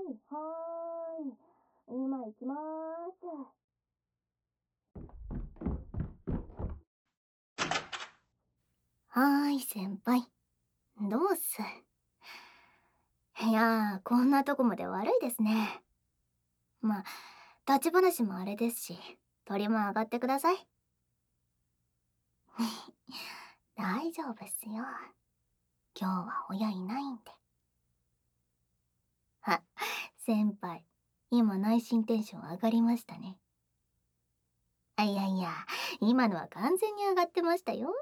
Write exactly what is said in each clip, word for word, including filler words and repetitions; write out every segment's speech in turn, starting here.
い、はーい。今行きまーす。はーい、先輩。どうっす。いやー、こんなとこまで悪いですね。まあ、立ち話もあれですし、鳥も上がってください。大丈夫っすよ。今日は親いないんで。あ、先輩。今内心テンション上がりましたね。あ、いやいや、今のは完全に上がってましたよ。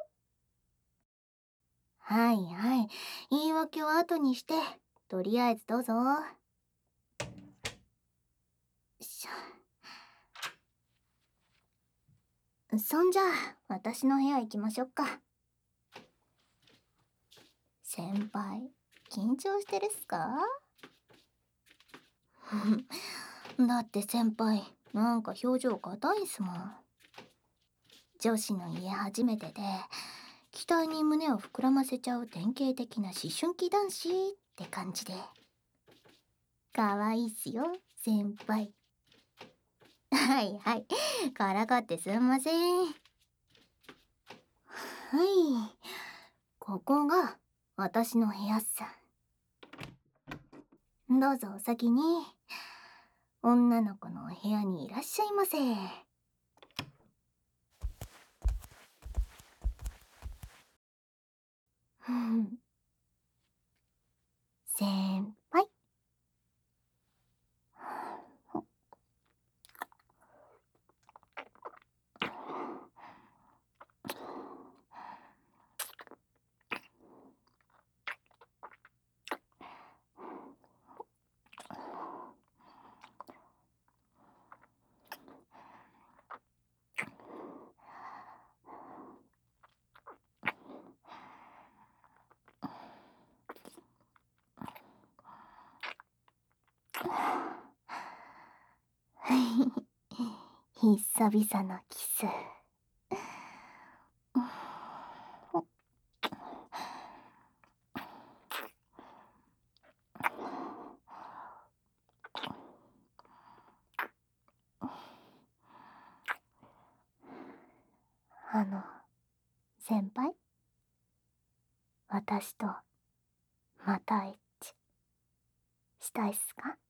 はいはい。言い訳は後にして、とりあえずどうぞ。よいしょ。そんじゃあ、私の部屋行きましょうか。先輩、緊張してるっすか？だって先輩、なんか表情硬いんすもん。女子の家初めてで、期待に胸を膨らませちゃう典型的な思春期男子って感じで。可愛いっすよ、先輩。はいはい。からかってすんません。はい。ここが私の部屋っす。どうぞお先に。女の子のお部屋にいらっしゃいませ。うん。先輩。久々のキス。あの、先輩、私とまたエッチしたいっすか？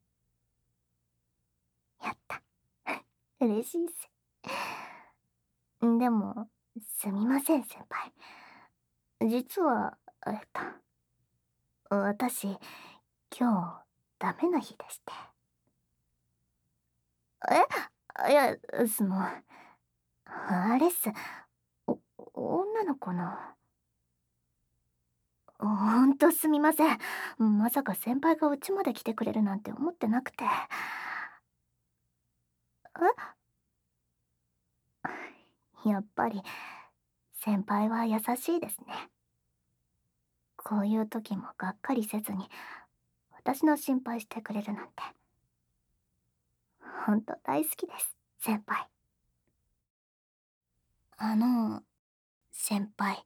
やった。嬉しいっす。でも、すみません、先輩。実は、えっと、私、今日、ダメな日でして。えいや、その、あれっす。お、女の子の。ほんとすみません。まさか先輩が家まで来てくれるなんて思ってなくて。えやっぱり、先輩は優しいですね。こういう時もがっかりせずに、私の心配してくれるなんて。ほんと大好きです、先輩。あの、先輩。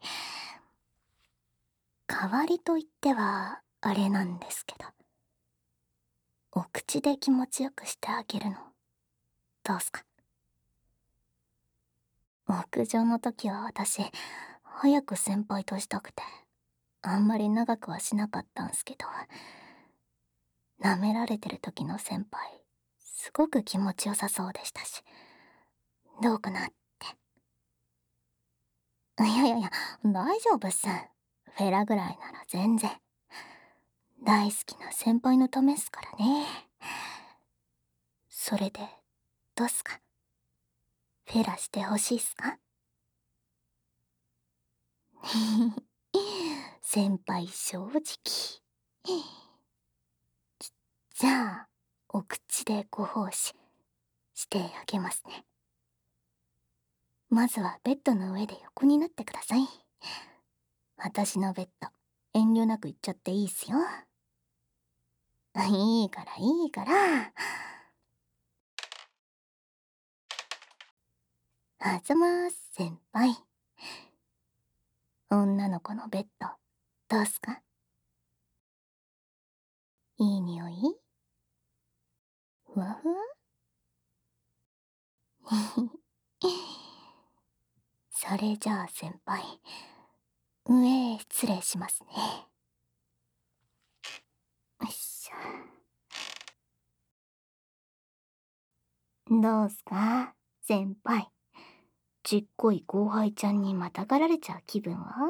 代わりと言っては、あれなんですけど。お口で気持ちよくしてあげるの、どうすか？屋上の時は私、早く先輩としたくて、あんまり長くはしなかったんすけど、舐められてる時の先輩、すごく気持ちよさそうでしたし、どうかなって。いやいやいや、大丈夫っす。フェラぐらいなら全然。大好きな先輩のためっすからね。それで、どうっすか？フェラしてほしいっすか？先輩正直。じゃあ、お口でご奉仕してあげますね。まずはベッドの上で横になってください。私のベッド、遠慮なく行っちゃっていいっすよ。いいからいいから。あざまーす、先輩。女の子のベッド、どうすか？いい匂い？ ふわふわそれじゃあ先輩、上へ失礼しますね。よいしょ。どうすか先輩。ちっこい後輩ちゃんにまたがられちゃう気分は？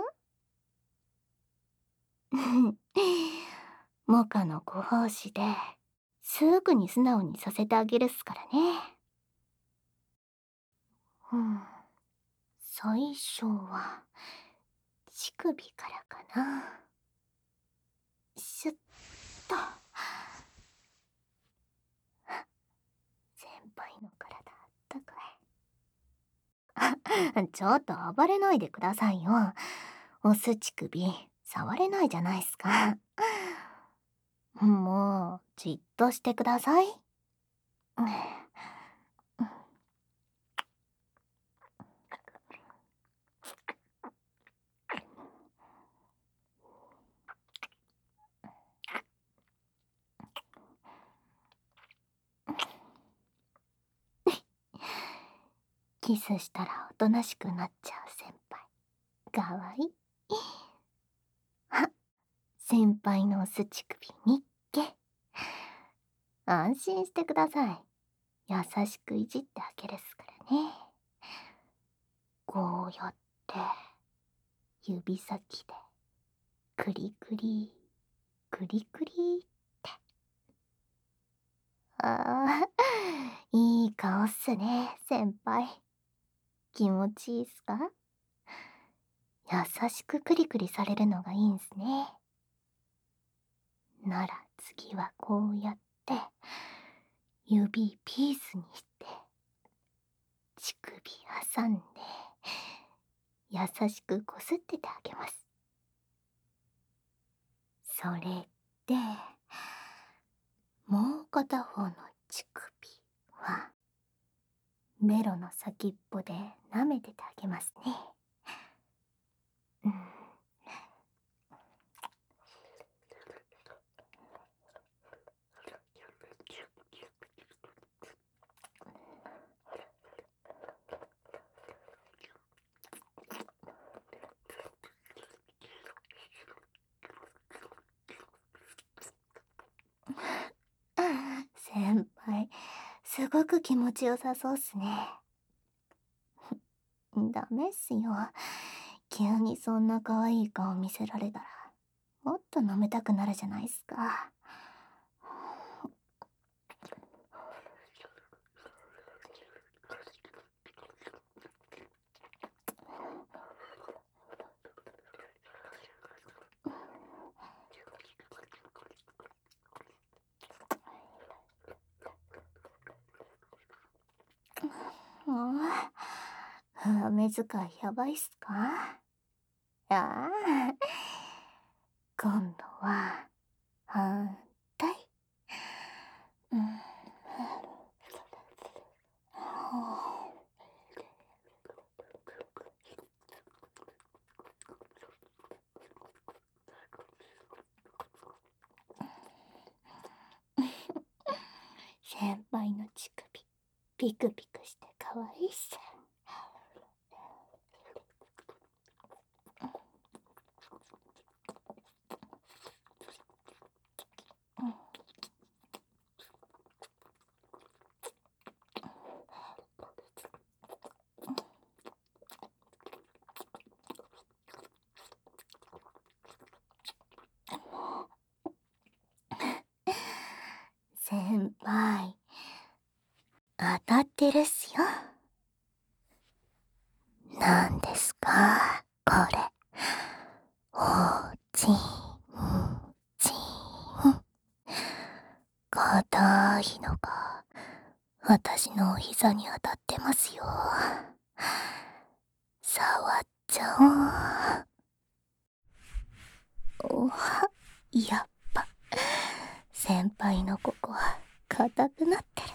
モカのご奉仕で、すぐに素直にさせてあげるっすからね。うん。最初は、乳首からかな。シュッと。先輩の体あったかい。ちょっと暴れないでくださいよ。オス乳首、触れないじゃないっすか。もう、じっとしてください。キスしたらおとなしくなっちゃう先輩。かわいい。あ、先輩のオス乳首みっけ。安心してください。優しくいじってあげるっすからね。こうやって、指先で、クリクリ、クリクリって。ああ、いい顔っすね、先輩。気持ちいいっすか？優しくクリクリされるのがいいんすね。なら次はこうやって、指ピースにして、乳首挟んで、優しくこすっててあげます。それで、もう片方の乳首は、ベロの先っぽで舐めててあげますね。うん。先輩、すごく気持ちよさそうっすね。ダメっすよ。急にそんな可愛い顔見せられたら、もっと舐めたくなるじゃないっすか。ああ、上目遣いやばいっすか？ああ、今度は、反対。うん。先輩の乳首、ピクピクして可愛いっす。先輩、当たってるっすよ。なんですかこれ。おちんちん。硬いのが私のお膝に当たってますよ。触っちゃおう。おは、やっぱ先輩のここは硬くなってる。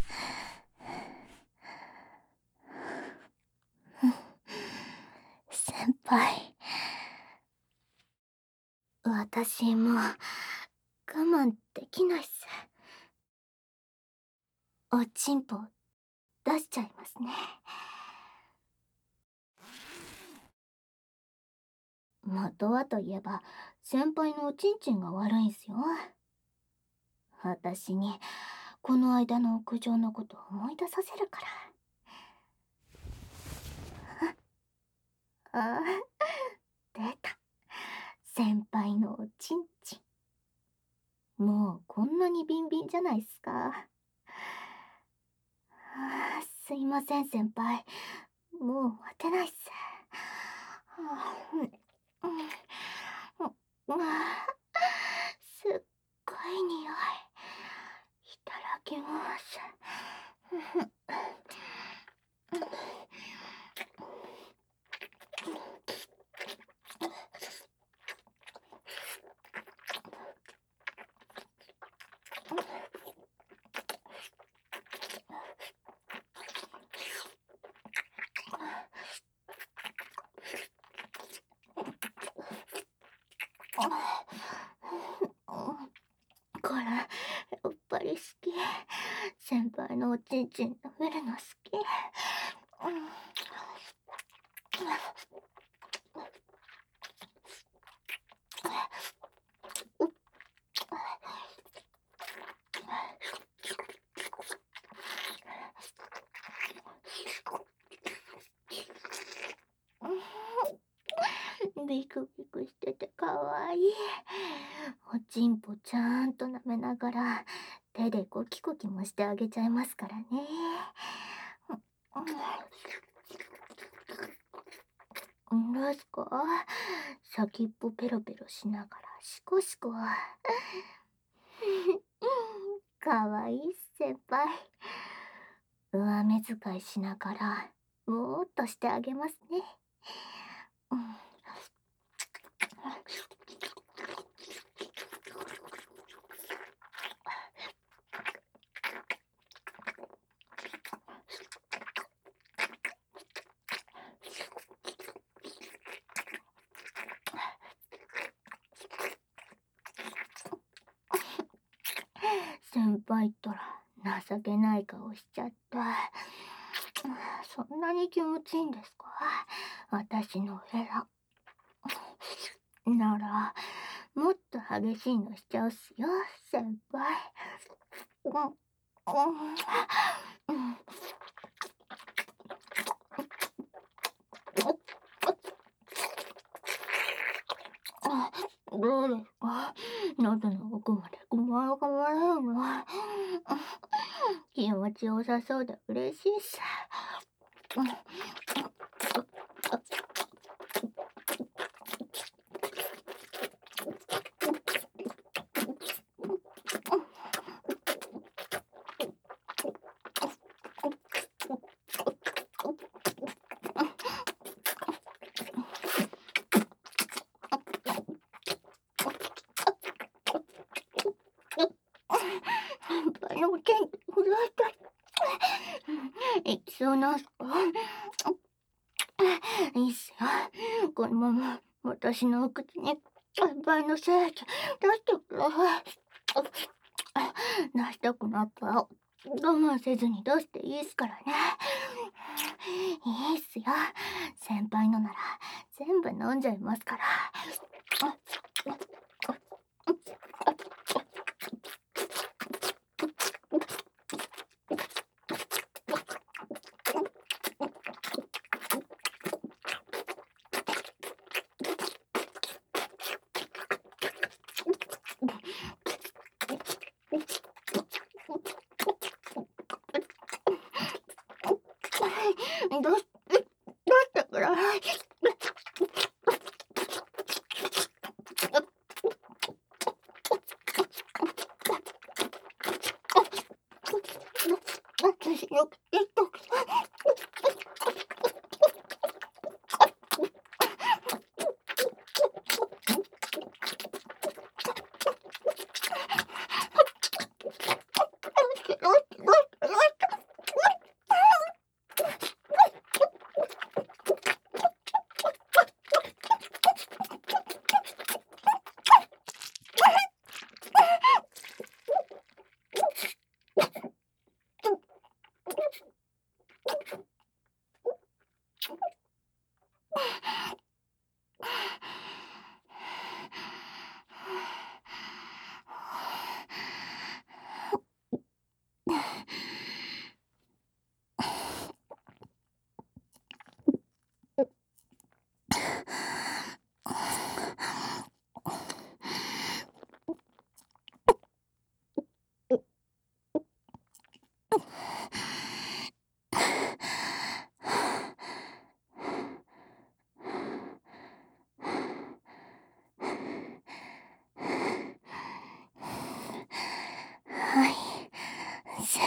先輩、私もう我慢できないっす。 おちんぽ出しちゃいますね。元はといえば先輩のおちんちんが悪いんすよ。私にこの間の屋上のことを思い出させるから。ああ、出た。先輩のおちんちん。もうこんなにビンビンじゃないっすか。あーすいません先輩、もう待てないっす。はあうんうんうんあーすっごい匂い。いただきます。これやっぱり好き。先輩のおちんちん食べるの好き。ビクビクしててかわいい。おちんぽちゃんと舐めながら手でコキコキもしてあげちゃいますからね。んですか？先っぽペロペロしながらシコシコ。かわいいっす先輩。上目遣いしながらもーっとしてあげますね。うん先輩ったら情けない顔しちゃった。そんなに気持ちいいんですか？私のフェラ。なら、もっと激しいのしちゃうっすよ、先輩。うんうんうんあ、どうですか？喉の奥までごまがまれるの。気持ちよさそうで嬉しいっす。先輩のおちん震えた。いきそうなんすか？いいっすよ。このまま私のお口に先輩の精液出してください。出したくなったら我慢せずに出していいっすからね。いいっすよ。先輩のなら全部飲んじゃいますから。どうしてください。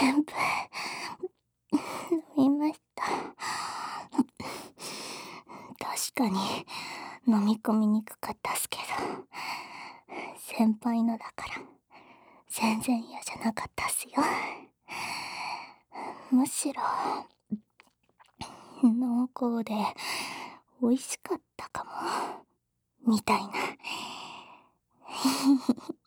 全部飲みました。確かに飲み込みにくかったっすけど、先輩のだから全然嫌じゃなかったっすよ。むしろ濃厚で美味しかったかもみたいな。